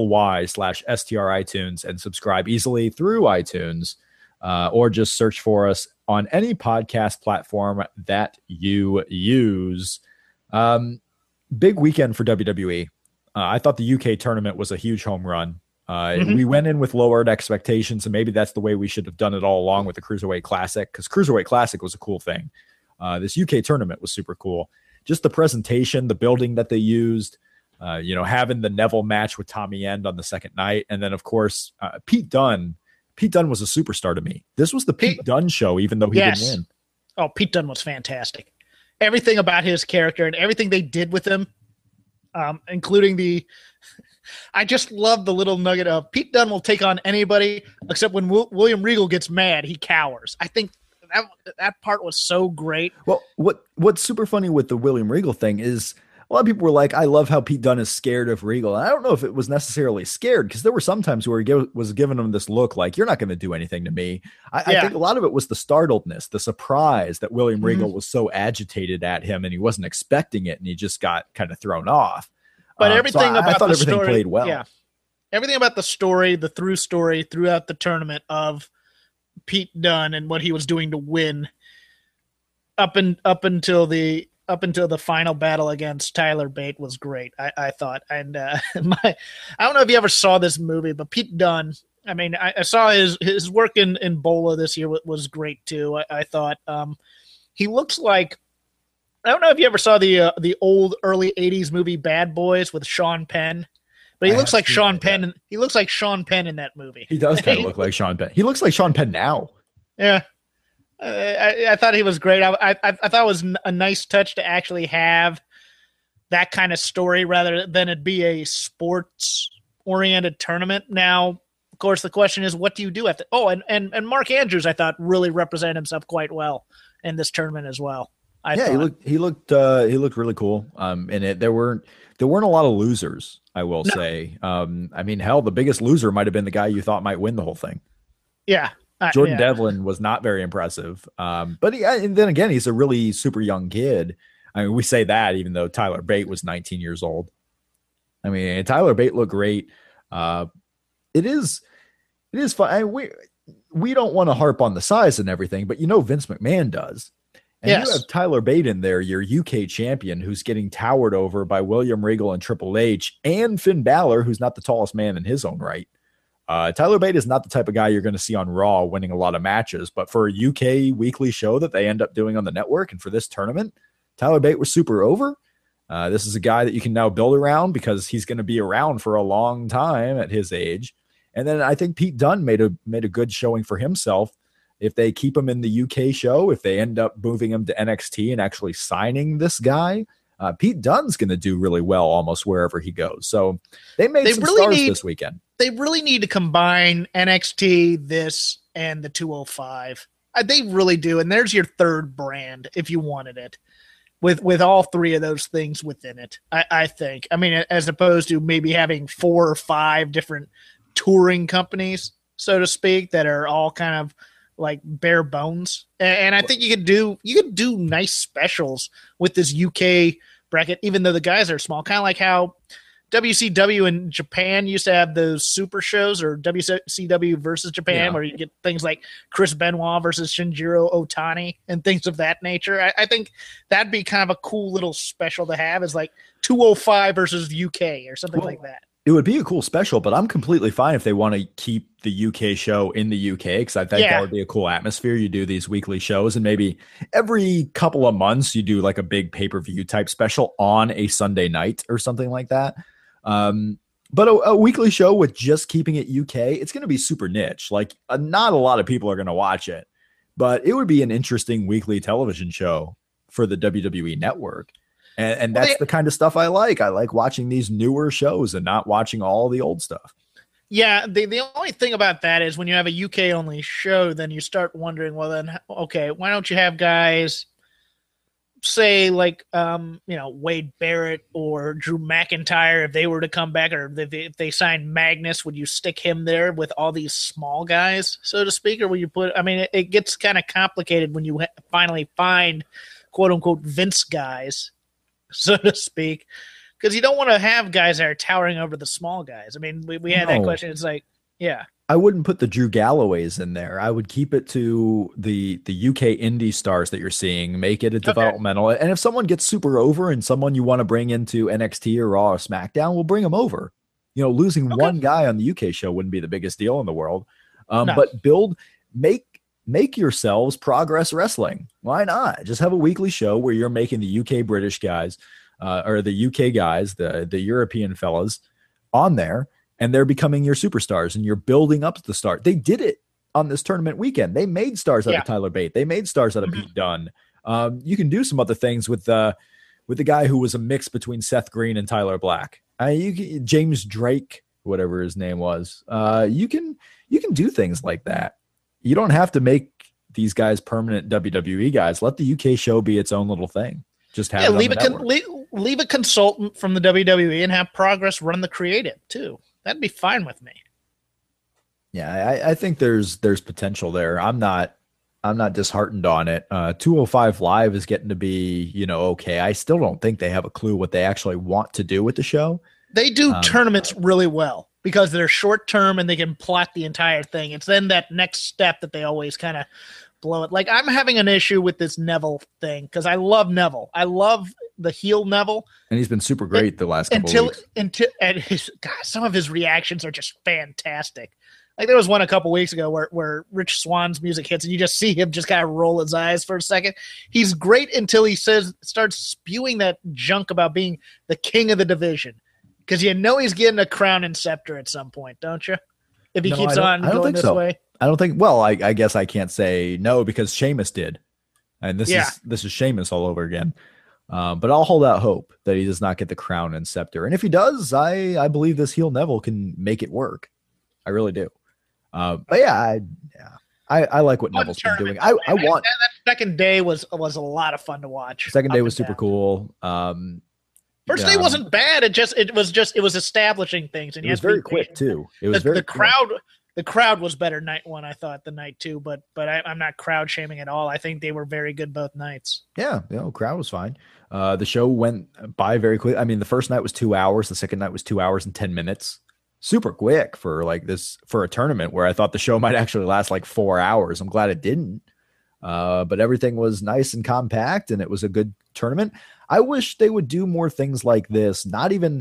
slash str iTunes and subscribe easily through iTunes, uh, or just search for us on any podcast platform that you use. Um, big weekend for W W E. Uh, I thought the U K tournament was a huge home run. Uh, mm-hmm. We went in with lowered expectations, and maybe that's the way we should have done it all along with the Cruiserweight Classic, because Cruiserweight Classic was a cool thing. Uh, this U K tournament was super cool. Just the presentation, the building that they used, uh, you know, having the Neville match with Tommy End on the second night. And then, of course, uh, Pete Dunne. Pete Dunne was a superstar to me. This was the Pete, Pete Dunne show, even though he yes. didn't win. Oh, Pete Dunne was fantastic. Everything about his character and everything they did with him, um, including the – I just love the little nugget of Pete Dunne will take on anybody except when w- William Regal gets mad, he cowers. I think – That that part was so great. Well, what what's super funny with the William Regal thing is a lot of people were like, I love how Pete Dunne is scared of Regal. And I don't know if it was necessarily scared, because there were some times where he give, was giving him this look like, you're not going to do anything to me. I, yeah. I think a lot of it was the startledness, the surprise that William mm-hmm. Regal was so agitated at him and he wasn't expecting it, and he just got kind of thrown off. But um, everything so I, about I thought the everything story, played well. Yeah. Everything about the story, the through story throughout the tournament of Pete Dunne and what he was doing to win up and up until the up until the final battle against Tyler Bate was great. I, I thought, and uh, my I don't know if you ever saw this movie, but Pete Dunne. I mean, I, I saw his his work in, in Bola this year was great too. I, I thought um, he looks like. I don't know if you ever saw the uh, the old early eighties movie Bad Boys with Sean Penn. But he I looks like Sean Penn. In, he looks like Sean Penn in that movie. He does kind of look like Sean Penn. He looks like Sean Penn now. Yeah, uh, I, I thought he was great. I, I, I thought it was a nice touch to actually have that kind of story rather than it be a sports-oriented tournament. Now, of course, the question is, what do you do after? Oh, and, and, and Mark Andrews, I thought, really represented himself quite well in this tournament as well. I yeah, thought. he looked he looked uh, he looked really cool. Um, in it there weren't there weren't a lot of losers, I will no. say. Um, I mean, hell, the biggest loser might have been the guy you thought might win the whole thing. Yeah, uh, Jordan yeah. Devlin was not very impressive. Um, but he, and then again, he's a really super young kid. I mean, we say that even though Tyler Bate was nineteen years old. I mean, Tyler Bate looked great. Uh, it is it is fun. I mean, we we don't want to harp on the size and everything, but you know, Vince McMahon does. And yes. you have Tyler Bate in there, your U K champion, who's getting towered over by William Regal and Triple H, and Finn Balor, who's not the tallest man in his own right. Uh, Tyler Bate is not the type of guy you're going to see on Raw winning a lot of matches, but for a U K weekly show that they end up doing on the network and for this tournament, Tyler Bate was super over. Uh, this is a guy that you can now build around because he's going to be around for a long time at his age. And then I think Pete Dunne made a made a good showing for himself. If they keep him in the U K show, if they end up moving him to N X T and actually signing this guy, uh, Pete Dunne's going to do really well almost wherever he goes. So they made they some really stars need, this weekend. They really need to combine N X T, this, and the two oh five. Uh, they really do. And there's your third brand if you wanted it. With with all three of those things within it, I, I think. I mean, as opposed to maybe having four or five different touring companies, so to speak, that are all kind of like bare bones. And, and I think you could do you could do nice specials with this U K bracket, even though the guys are small. Kind of like how W C W in Japan used to have those super shows, or W C W versus Japan, yeah, where you get things like Chris Benoit versus Shinjiro Otani and things of that nature. I, I think that'd be kind of a cool little special to have, is like two oh five versus U K or something well, like that. It would be a cool special, but I'm completely fine if they want to keep the U K show in the U K, because I think yeah. that would be a cool atmosphere. You do these weekly shows, and maybe every couple of months you do like a big pay-per-view type special on a Sunday night or something like that. Um, but a, a weekly show with just keeping it U K, it's going to be super niche. Like uh, not a lot of people are going to watch it, but it would be an interesting weekly television show for the W W E network. And, and that's well, they, the kind of stuff I like. I like watching these newer shows and not watching all the old stuff. Yeah. The, the only thing about that is when you have a U K only show, then you start wondering, well then, okay, why don't you have guys say like, um, you know, Wade Barrett or Drew McIntyre, if they were to come back, or if they, if they signed Magnus, would you stick him there with all these small guys, so to speak? Or will you put, I mean, it, it gets kind of complicated when you ha- finally find quote unquote Vince guys, so to speak, because you don't want to have guys that are towering over the small guys. I mean, we, we had no. that question. It's like, yeah. I wouldn't put the Drew Galloways in there. I would keep it to the the U K indie stars that you're seeing, make it a developmental. Okay. And if someone gets super over and someone you want to bring into N X T or Raw or SmackDown, we'll bring them over. You know, losing okay. one guy on the U K show wouldn't be the biggest deal in the world. Um, no. But build, make, make yourselves Progress Wrestling. Why not? Just have a weekly show where you're making the U K British guys uh, or the U K guys, the, the European fellas on there, and they're becoming your superstars, and you're building up the start. They did it on this tournament weekend. They made stars out yeah. of Tyler Bate. They made stars out of mm-hmm. Pete Dunne. Um, you can do some other things with the with the guy who was a mix between Seth Green and Tyler Black. Uh, you can, James Drake, whatever his name was. Uh, you can you can do things like that. You don't have to make these guys permanent W W E guys. Let the U K show be its own little thing. Just have yeah, it on leave the a con- leave, leave a consultant from the W W E and have Progress run the creative too. That'd be fine with me. Yeah, I, I think there's there's potential there. I'm not I'm not disheartened on it. Uh, two oh five Live is getting to be, you know, okay. I still don't think they have a clue what they actually want to do with the show. They do um, tournaments really well because they're short term and they can plot the entire thing. It's then that next step that they always kind of blow it. Like I'm having an issue with this Neville thing because I love Neville. I love the heel Neville, and he's been super great and, the last couple until of weeks. until and his God, some of his reactions are just fantastic. Like there was one a couple weeks ago where where Rich Swann's music hits, and you just see him just kind of roll his eyes for a second. He's great until he says starts spewing that junk about being the king of the division, because you know he's getting a crown and scepter at some point, don't you? If he no, keeps on I don't going think this so. way. I don't think. Well, I, I guess I can't say no because Sheamus did, and this yeah. is this is Sheamus all over again. Um, but I'll hold out hope that he does not get the crown and scepter. And if he does, I, I believe this heel Neville can make it work. I really do. Uh, but yeah, I, yeah, I, I like what Neville's been doing. I, I want that, that second day was, was a lot of fun to watch. Second day was super down. cool. Um, First day um, wasn't bad. It just, it was just, it was establishing things. And it was very quick too. It was the, very the crowd. The crowd was better night one, I thought, than night two, but but I, I'm not crowd shaming at all. I think they were very good both nights. Yeah, you know, crowd was fine. Uh, the show went by very quick. I mean, the first night was two hours. The second night was two hours and ten minutes. Super quick for like this for a tournament where I thought the show might actually last like four hours. I'm glad it didn't. Uh, but everything was nice and compact, and it was a good tournament. I wish they would do more things like this. Not even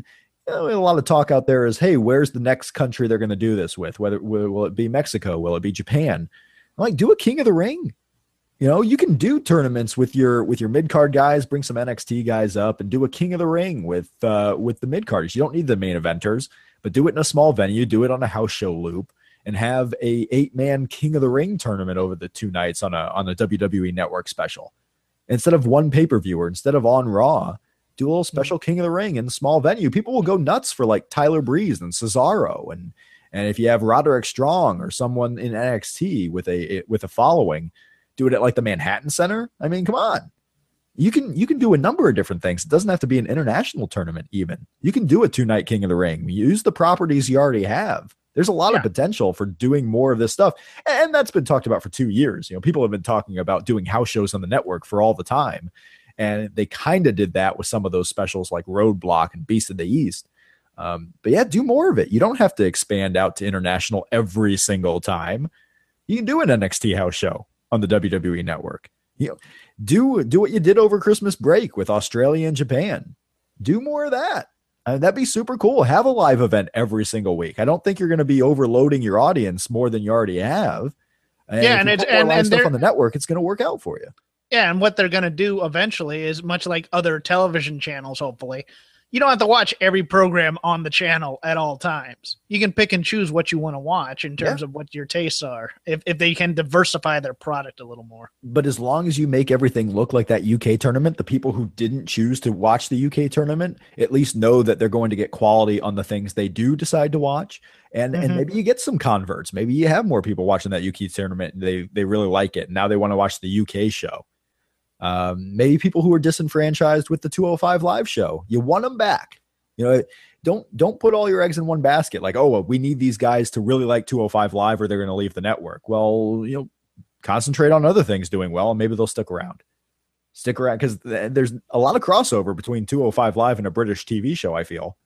You know, a lot of talk out there is, hey, where's the next country they're going to do this with? Whether will, will it be Mexico? Will it be Japan? I'm like, do a King of the Ring. You know, you can do tournaments with your with your mid card guys, bring some N X T guys up, and do a King of the Ring with uh, with the mid carders. You don't need the main eventers, but do it in a small venue. Do it on a house show loop, and have a eight man King of the Ring tournament over the two nights on a on a W W E Network special instead of one pay per view or instead of on Raw. Do a little special King of the Ring in a small venue. People will go nuts for like Tyler Breeze and Cesaro, and and if you have Roderick Strong or someone in N X T with a with a following, do it at like the Manhattan Center. I mean, come on, you can you can do a number of different things. It doesn't have to be an international tournament. Even you can do a two night King of the Ring. Use the properties you already have. There's a lot yeah. of potential for doing more of this stuff, and that's been talked about for two years. You know, people have been talking about doing house shows on the network for all the time. And they kind of did that with some of those specials like Roadblock and Beast of the East. Um, but yeah, do more of it. You don't have to expand out to international every single time. You can do an N X T house show on the W W E Network. You know, do do what you did over Christmas break with Australia and Japan. Do more of that. I mean, that'd be super cool. Have a live event every single week. I don't think you're going to be overloading your audience more than you already have. And yeah, and it's and, and stuff on the network, it's going to work out for you. Yeah, and what they're going to do eventually is much like other television channels, hopefully. You don't have to watch every program on the channel at all times. You can pick and choose what you want to watch in terms yeah. of what your tastes are, if, if they can diversify their product a little more. But as long as you make everything look like that U K tournament, the people who didn't choose to watch the U K tournament at least know that they're going to get quality on the things they do decide to watch. And mm-hmm. and maybe you get some converts. Maybe you have more people watching that U K tournament. And they, they really like it. And now they want to watch the U K show. Um, maybe people who are disenfranchised with the two oh five Live show, you want them back. You know, don't don't put all your eggs in one basket. Like, oh, well, we need these guys to really like two oh five Live, or they're going to leave the network. Well, you know, concentrate on other things doing well, and maybe they'll stick around. Stick around because th- there's a lot of crossover between two oh five Live and a British T V show. I feel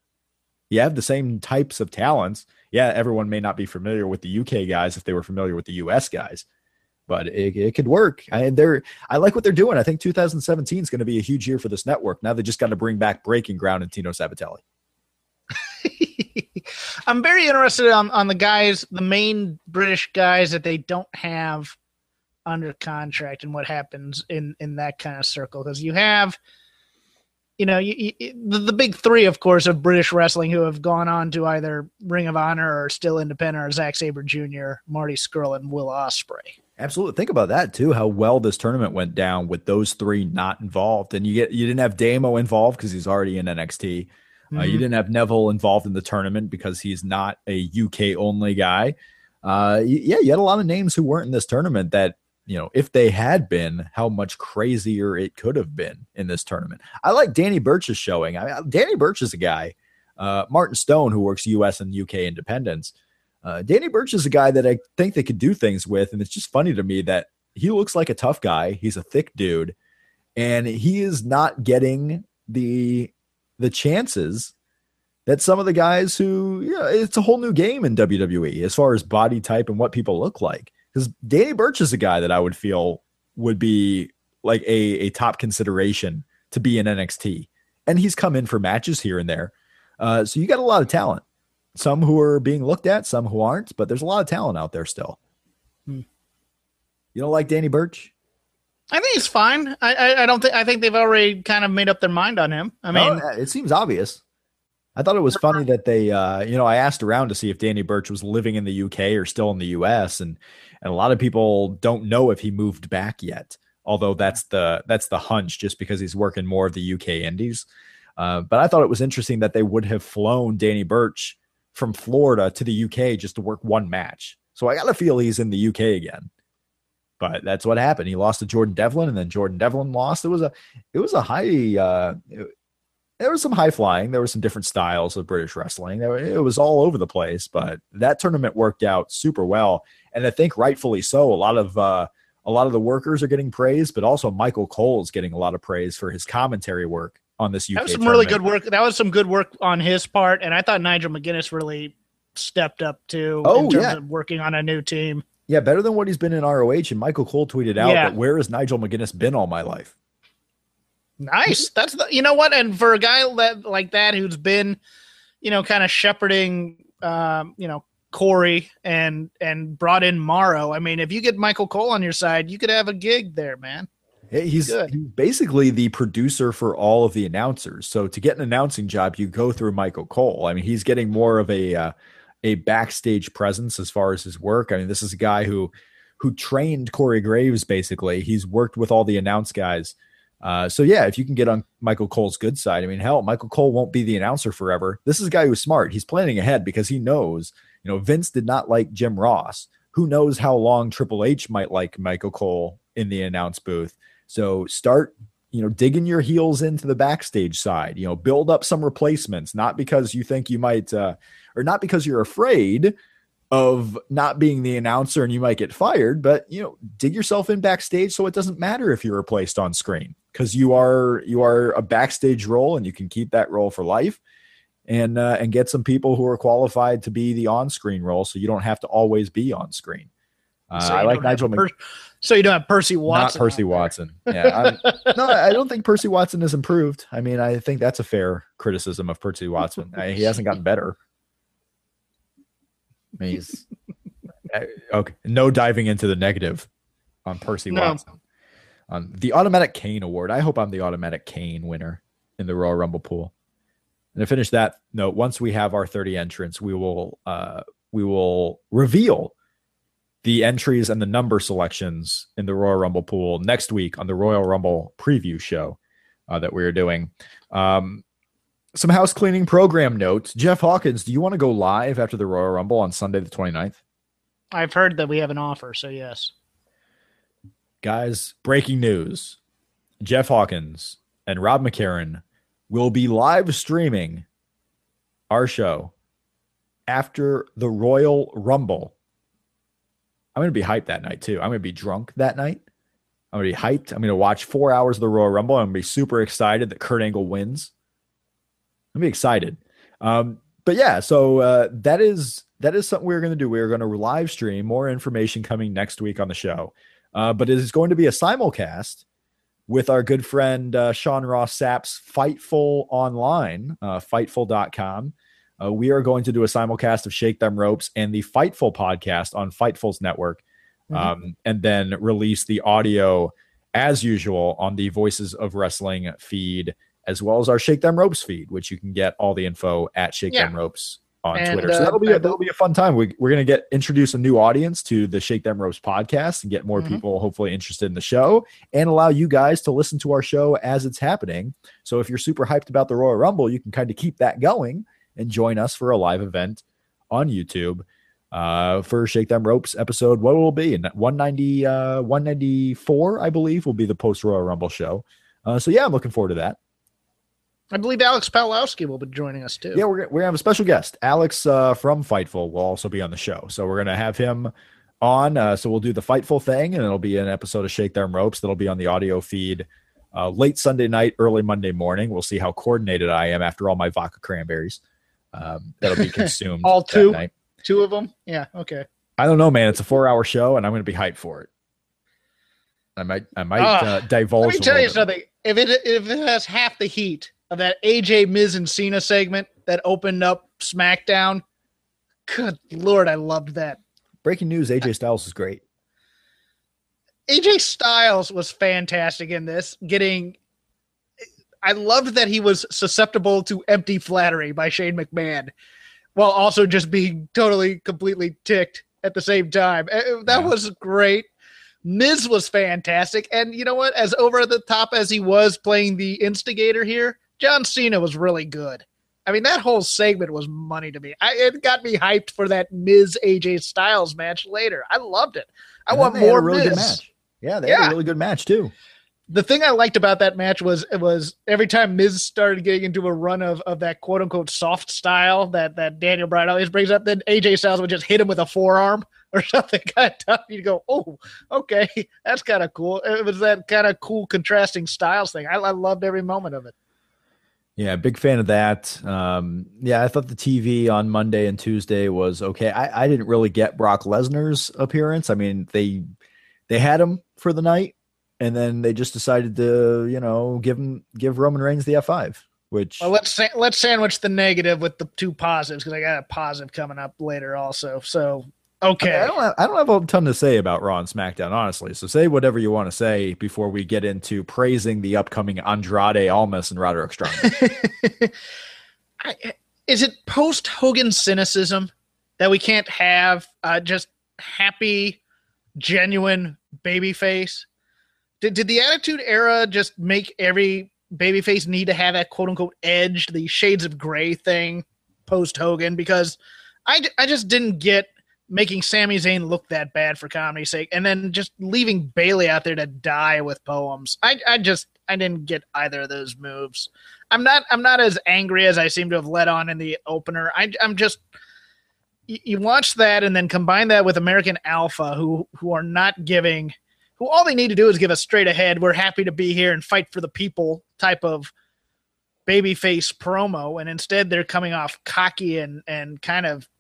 you have the same types of talents. Yeah, everyone may not be familiar with the U K guys if they were familiar with the U S guys. But it, it could work. I, they're, I like what they're doing. I think two thousand seventeen is going to be a huge year for this network. Now they just got to bring back Breaking Ground and Tino Sabatelli. I'm very interested on, on the guys, the main British guys that they don't have under contract and what happens in, in that kind of circle. Because you have, you know, you, you, the, the big three, of course, of British wrestling who have gone on to either Ring of Honor or still independent are Zack Sabre Junior, Marty Scurll, and Will Ospreay. Absolutely. Think about that too, how well this tournament went down with those three not involved. And you get you didn't have Damo involved because he's already in N X T. Mm-hmm. Uh, you didn't have Neville involved in the tournament because he's not a U K only guy. Uh, yeah, you had a lot of names who weren't in this tournament that, you know, if they had been, how much crazier it could have been in this tournament. I like Danny Burch's showing. I mean, Danny Burch is a guy, uh, Martin Stone, who works U S and U K independents. Uh, Danny Burch is a guy that I think they could do things with, and it's just funny to me that he looks like a tough guy. He's a thick dude, and he is not getting the the chances that some of the guys who, you know, it's a whole new game in W W E as far as body type and what people look like. Because Danny Burch is a guy that I would feel would be like a, a top consideration to be in N X T, and he's come in for matches here and there. Uh, so you got a lot of talent. Some who are being looked at, some who aren't, but there's a lot of talent out there still. Hmm. You don't like Danny Burch? I think he's fine. I, I, I don't think I think they've already kind of made up their mind on him. I mean, oh, it seems obvious. I thought it was funny that they, uh, you know, I asked around to see if Danny Burch was living in the U K or still in the U S, and and a lot of people don't know if he moved back yet. Although that's the that's the hunch, just because he's working more of the U K indies. Uh, but I thought it was interesting that they would have flown Danny Burch from Florida to the U K just to work one match. So I got to feel he's in the U K again. But that's what happened. He lost to Jordan Devlin, and then Jordan Devlin lost. It was a, it was a high. Uh, it, there was some high flying. There were some different styles of British wrestling. There, it was all over the place. But that tournament worked out super well, and I think rightfully so. A lot of uh, a lot of the workers are getting praise, but also Michael Cole is getting a lot of praise for his commentary work on this U K. That was some tournament. really good work. That was some good work on his part, and I thought Nigel McGuinness really stepped up too. Oh, in terms yeah. of working on a new team. Yeah, better than what he's been in R O H. And Michael Cole tweeted out yeah. that where has Nigel McGuinness been all my life? Nice. That's the, you know what? And for a guy that, like that, who's been, you know, kind of shepherding, um, you know, Corey and, and brought in Morrow. I mean, if you get Michael Cole on your side, you could have a gig there, man. He's, he's basically the producer for all of the announcers. So to get an announcing job, you go through Michael Cole. I mean, he's getting more of a, uh, a backstage presence as far as his work. I mean, this is a guy who, who trained Corey Graves. Basically, he's worked with all the announce guys. Uh, so yeah, if you can get on Michael Cole's good side, I mean, hell, Michael Cole won't be the announcer forever. This is a guy who's smart. He's planning ahead because he knows, you know, Vince did not like Jim Ross. Who knows how long Triple H might like Michael Cole in the announce booth. So start, you know, digging your heels into the backstage side, you know, build up some replacements, not because you think you might, uh, or not because you're afraid of not being the announcer and you might get fired, but, you know, dig yourself in backstage so it doesn't matter if you're replaced on screen, because you are you are a backstage role and you can keep that role for life, and uh, and get some people who are qualified to be the on-screen role so you don't have to always be on screen. Uh, so I like Nigel. Per- so you don't have Percy Watson. Not Percy Watson. Yeah, I'm, no, I don't think Percy Watson has improved. I mean, I think that's a fair criticism of Percy Watson. I, he hasn't gotten better. I mean, he's okay. No diving into the negative on Percy no. Watson. On the Automatic Kane Award. I hope I'm the Automatic Kane winner in the Royal Rumble pool. And to finish that note, once we have our thirty entrants, we will uh, we will reveal the entries and the number selections in the Royal Rumble pool next week on the Royal Rumble preview show uh, that we're doing. Um, some house cleaning program notes. Jeff Hawkins, do you want to go live after the Royal Rumble on Sunday the twenty-ninth? I've heard that we have an offer, so yes. Guys, breaking news. Jeff Hawkins and Rob McCarran will be live streaming our show after the Royal Rumble. I'm going to be hyped that night, too. I'm going to be drunk that night. I'm going to be hyped. I'm going to watch four hours of the Royal Rumble. I'm going to be super excited that Kurt Angle wins. I'm going to be excited. Um, but yeah, so uh, that is that is something we're going to do. We're going to live stream. More information coming next week on the show. Uh, but it is going to be a simulcast with our good friend uh, Sean Ross Sapp's Fightful Online, uh, fightful dot com. Uh, we are going to do a simulcast of Shake Them Ropes and the Fightful podcast on Fightful's network, um, mm-hmm. and then release the audio as usual on the Voices of Wrestling feed, as well as our Shake Them Ropes feed, which you can get all the info at Shake yeah. Them Ropes on and, Twitter. So that'll be a, that'll be a fun time. We, we're going to get introduce a new audience to the Shake Them Ropes podcast and get more mm-hmm. people hopefully interested in the show, and allow you guys to listen to our show as it's happening. So if you're super hyped about the Royal Rumble, you can kind of keep that going and join us for a live event on YouTube uh, for Shake Them Ropes episode. What will it be? one ninety, uh, one ninety-four, I believe, will be the post Royal Rumble show. Uh, so yeah, I'm looking forward to that. I believe Alex Pawlowski will be joining us too. Yeah, we're we're gonna have a special guest. Alex uh, from Fightful will also be on the show, so we're gonna have him on. Uh, so we'll do the Fightful thing, and it'll be an episode of Shake Them Ropes that'll be on the audio feed uh, late Sunday night, early Monday morning. We'll see how coordinated I am after all my vodka cranberries um, that'll be consumed. all two, night. two of them. Yeah, okay. I don't know, man. It's a four-hour show, and I'm gonna be hyped for it. I might, I might uh, uh, divulge. Let me tell you bit. something. If it if it has half the heat of that A J, Miz, and Cena segment that opened up SmackDown, good Lord, I loved that. Breaking news, A J Styles is great. A J Styles was fantastic in this. Getting, I loved that he was susceptible to empty flattery by Shane McMahon, while also just being totally, completely ticked at the same time. That yeah. was great. Miz was fantastic. And you know what? As over the top as he was playing the instigator here, John Cena was really good. I mean, that whole segment was money to me. I, it got me hyped for that Miz A J Styles match later. I loved it. I and want more a really Miz. Good match. Yeah, they yeah. had a really good match too. The thing I liked about that match was it was every time Miz started getting into a run of, of that quote unquote soft style that, that Daniel Bryan always brings up, then A J Styles would just hit him with a forearm or something kind of tough. You'd go, oh, okay, that's kind of cool. It was that kind of cool contrasting styles thing. I, I loved every moment of it. Yeah, big fan of that. Um, yeah, I thought the T V on Monday and Tuesday was okay. I, I didn't really get Brock Lesnar's appearance. I mean, they they had him for the night, and then they just decided to, you know, give him give Roman Reigns the F five. Which well, let's sa- let's sandwich the negative with the two positives because I got a positive coming up later also. So okay, I, mean, I don't have, I don't have a ton to say about Raw and SmackDown, honestly. So say whatever you want to say before we get into praising the upcoming Andrade Almas and Roderick Strong. I, is it post Hogan cynicism that we can't have uh, just happy, genuine babyface? Did did the Attitude Era just make every babyface need to have that quote unquote edge, the shades of gray thing post Hogan? Because I, I just didn't get making Sami Zayn look that bad for comedy's sake, and then just leaving Bayley out there to die with poems. I I just I didn't get either of those moves. I'm not I'm not as angry as I seem to have let on in the opener. I, I'm just you, you watch that and then combine that with American Alpha, who who are not giving. Who all they need to do is give us straight ahead, we're happy to be here and fight for the people type of babyface promo. And instead they're coming off cocky and, and kind of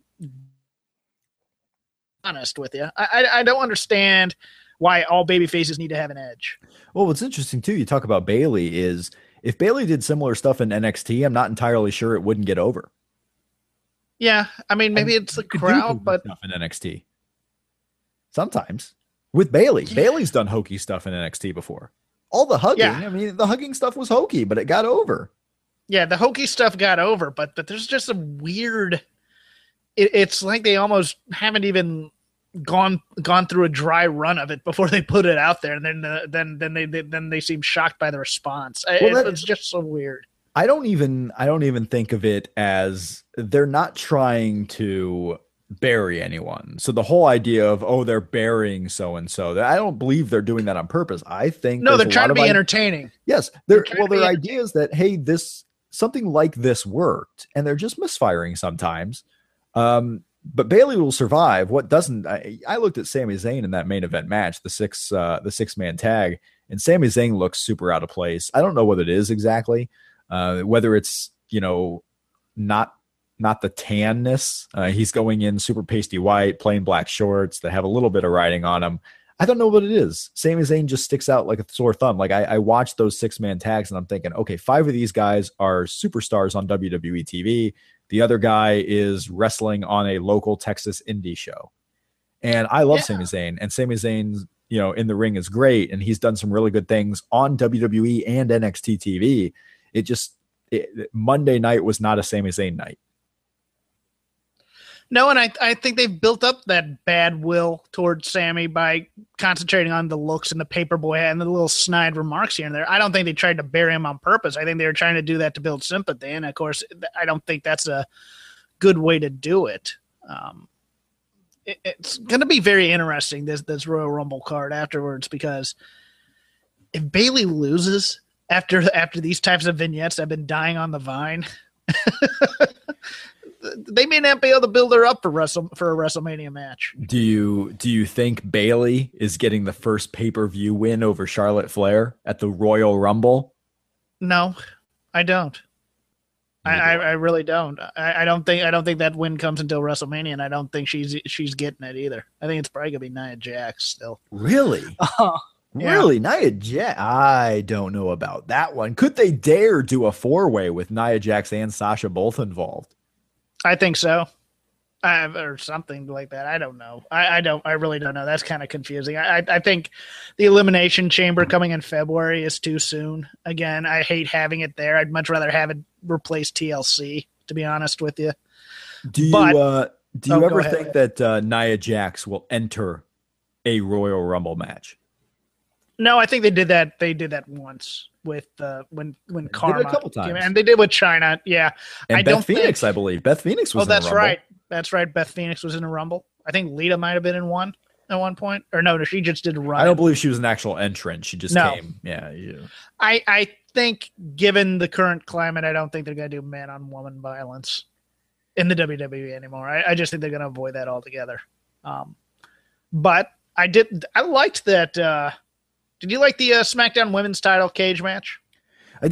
honest with you. I, I, I don't understand why all babyfaces need to have an edge. Well, what's interesting too, you talk about Bayley, is if Bayley did similar stuff in N X T, I'm not entirely sure it wouldn't get over. Yeah. I mean, maybe and it's the crowd, but stuff in N X T. Sometimes. With Bayley. Yeah. Bayley's done hokey stuff in N X T before. All the hugging. Yeah. I mean, the hugging stuff was hokey, but it got over. Yeah, the hokey stuff got over, but, but there's just a weird it, it's like they almost haven't even gone gone through a dry run of it before they put it out there, and then uh, then then they, they then they seem shocked by the response. Well, it, that, it's just so weird. I don't even I don't even think of it as they're not trying to bury anyone. So the whole idea of, oh, they're burying so-and-so, I don't believe they're doing that on purpose. I think no, they're trying to be I- entertaining. Yes. They're, they're well, their idea is that, hey, this, something like this worked, and they're just misfiring sometimes. Um, but Bayley will survive. What doesn't, I, I looked at Sami Zayn in that main event match, the six, uh, the six man tag, and Sami Zayn looks super out of place. I don't know what it is exactly. Uh, whether it's, you know, not, Not the tanness. Uh, he's going in super pasty white, plain black shorts that have a little bit of writing on them. I don't know what it is. Sami Zayn just sticks out like a sore thumb. Like I, I watched those six man tags and I'm thinking, okay, five of these guys are superstars on W W E T V. The other guy is wrestling on a local Texas indie show. And I love yeah. Sami Zayn, and Sami Zayn, you know, in the ring is great. And he's done some really good things on W W E and N X T T V. It just, it, Monday night was not a Sami Zayn night. No, and I I think they've built up that bad will towards Sammy by concentrating on the looks and the paperboy and the little snide remarks here and there. I don't think they tried to bury him on purpose. I think they were trying to do that to build sympathy, and of course, I don't think that's a good way to do it. Um, it it's going to be very interesting, this this Royal Rumble card afterwards, because if Bayley loses after after these types of vignettes have been dying on the vine. They may not be able to build her up for Wrestle for a WrestleMania match. Do you do you think Bayley is getting the first pay-per-view win over Charlotte Flair at the Royal Rumble? No, I don't. I, I, I really don't. I, I don't think I don't think that win comes until WrestleMania, and I don't think she's she's getting it either. I think it's probably gonna be Nia Jax still. Really? Uh, yeah. Really, Nia Jax? I don't know about that one. Could they dare do a four-way with Nia Jax and Sasha both involved? I think so, I, or something like that. I don't know. I, I don't. I really don't know. That's kind of confusing. I, I think the Elimination Chamber coming in February is too soon. Again, I hate having it there. I'd much rather have it replace T L C. To be honest with you. Do you but, uh, do you oh, ever think that uh, Nia Jax will enter a Royal Rumble match? No, I think they did that. They did that once with uh, when when they Karma did it a couple times, and they did with China. Yeah, and I Beth don't Phoenix, think... I believe Beth Phoenix was. Oh, that's in a Rumble. right. That's right. Beth Phoenix was in a Rumble. I think Lita might have been in one at one point, or no, she just did a run. I don't believe she was an actual entrant. She just no. came. Yeah, yeah. I I think, given the current climate, I don't think they're going to do man on woman violence in the W W E anymore. I, I just think they're going to avoid that altogether. Um, but I did. I liked that. Uh, Did you like the uh, SmackDown Women's Title cage match? I did.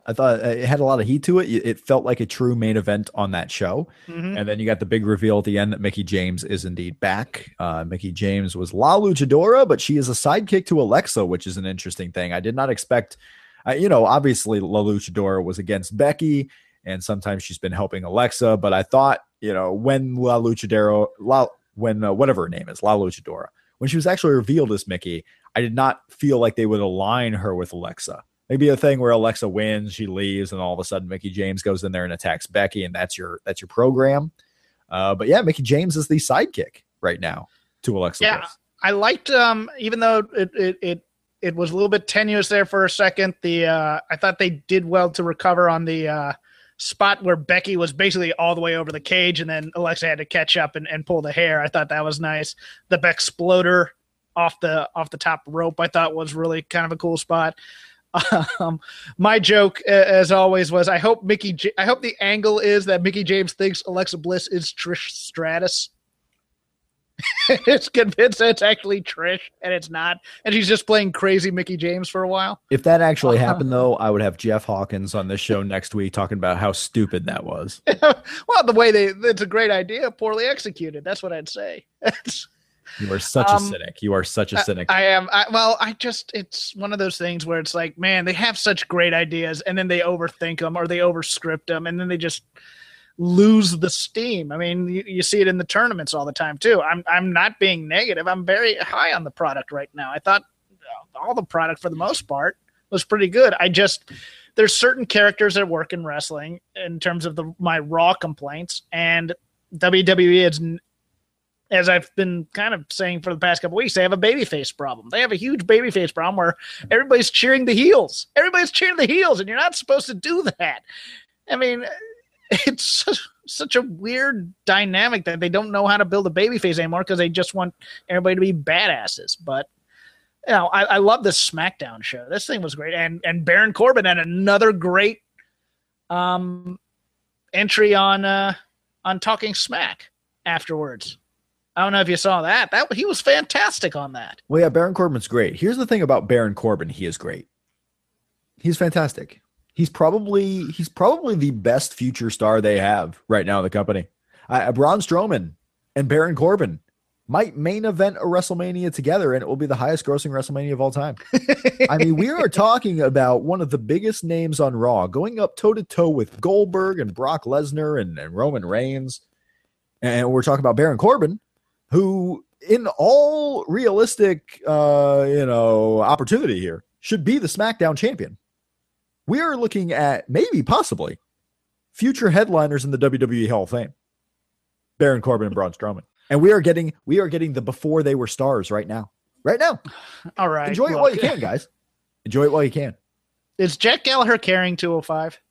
I thought it had a lot of heat to it. It felt like a true main event on that show. Mm-hmm. And then you got the big reveal at the end that Mickie James is indeed back. Uh, Mickie James was La Luchadora, but she is a sidekick to Alexa, which is an interesting thing. I did not expect, uh, you know, obviously La Luchadora was against Becky, and sometimes she's been helping Alexa. But I thought, you know, when La Luchadora, La, when uh, whatever her name is, La Luchadora, when she was actually revealed as Mickie, I did not feel like they would align her with Alexa. Maybe a thing where Alexa wins, she leaves, and all of a sudden Mickie James goes in there and attacks Becky, and that's your that's your program. Uh, but yeah, Mickie James is the sidekick right now to Alexa yeah, Bliss. I liked, um, even though it, it it it was a little bit tenuous there for a second. The uh, I thought they did well to recover on the uh, spot where Becky was basically all the way over the cage, and then Alexa had to catch up and, and pull the hair. I thought that was nice. The Beck-sploder off the off the top rope, I thought was really kind of a cool spot. Um, my joke, as always, was I hope Mickie. J- I hope the angle is that Mickie James thinks Alexa Bliss is Trish Stratus. It's convinced that it's actually Trish, and it's not, and she's just playing crazy Mickie James for a while. If that actually uh-huh. happened, though, I would have Jeff Hawkins on this show next week talking about how stupid that was. Well, the way they—it's a great idea, poorly executed. That's what I'd say. You are such um, a cynic. You are such a cynic. I, I am. I, well, I just, it's one of those things where it's like, man, they have such great ideas and then they overthink them or they overscript them and then they just lose the steam. I mean, you, you see it in the tournaments all the time too. I'm, I'm not being negative. I'm very high on the product right now. I thought all the product for the most part was pretty good. I just, there's certain characters that work in wrestling in terms of the, my Raw complaints, and W W E is, as I've been kind of saying for the past couple of weeks, they have a babyface problem. They have a huge babyface problem where everybody's cheering the heels. Everybody's cheering the heels, and you're not supposed to do that. I mean, it's such, such a weird dynamic that they don't know how to build a babyface anymore because they just want everybody to be badasses. But, you know, I, I love this SmackDown show. This thing was great. And and Baron Corbin had another great um, entry on uh, on Talking Smack afterwards. I don't know if you saw that. That he was fantastic on that. Well, yeah, Baron Corbin's great. Here's the thing about Baron Corbin. He is great. He's fantastic. He's probably he's probably the best future star they have right now in the company. Uh, Braun Strowman and Baron Corbin might main event a WrestleMania together, and it will be the highest grossing WrestleMania of all time. I mean, we are talking about one of the biggest names on Raw going up toe-to-toe with Goldberg and Brock Lesnar and, and Roman Reigns. And we're talking about Baron Corbin, who in all realistic, uh, you know, opportunity here should be the SmackDown champion. We are looking at maybe possibly future headliners in the W W E Hall of Fame, Baron Corbin and Braun Strowman. And we are getting, we are getting the before they were stars right now, right now. All right. Enjoy it while you can, guys. Enjoy it while you can. Is Jack Gallagher carrying two oh five?